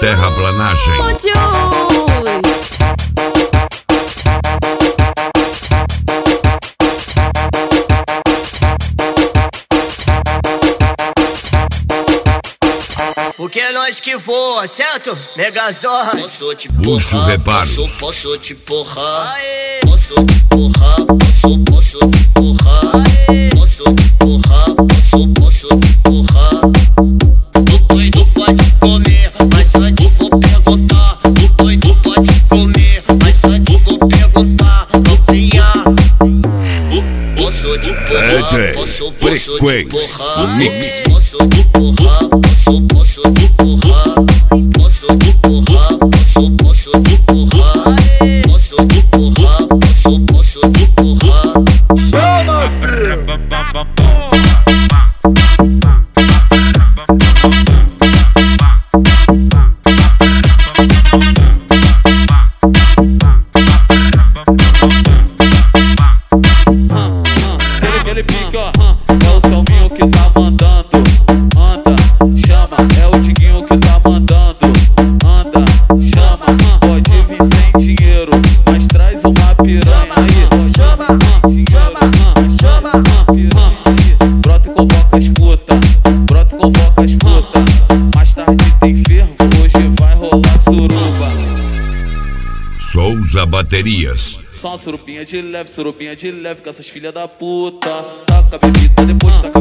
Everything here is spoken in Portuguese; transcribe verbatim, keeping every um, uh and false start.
Terraplanagem. Porque é nós que voa, certo? Megazorra. Posso te Bucho porrar, Reparos. posso, posso te porrar. Aê. Posso te porrar, posso, posso te porrar. Aê. Posso te porrar, posso, posso te porrar. O doido pode comer, mas antes vou perguntar. O doido pode comer, mas antes vou perguntar. Novinha, posso te porrar, D J posso, posso te Frequency porrar. Mix. Posso te porrar, posso, posso te porrar. Posso te porrar, posso, posso te porrar. Posso te porrar, posso, posso te porrar. Chama, filho! Ele pica, é o Selminho que tá mandando. Anda, chama, é o Diguinho que tá mandando. Anda, chama, pode vir sem dinheiro, mas traz uma piranha aí. Chama, chama, chama, piranha aí. Brota e convoca as puta, brota e convoca as puta. Mais tarde tem fervo, hoje vai rolar suruba. Souza Baterias. Só uma surupinha de leve, surupinha de leve com essas filhas da puta. Taca a bebida, depois taca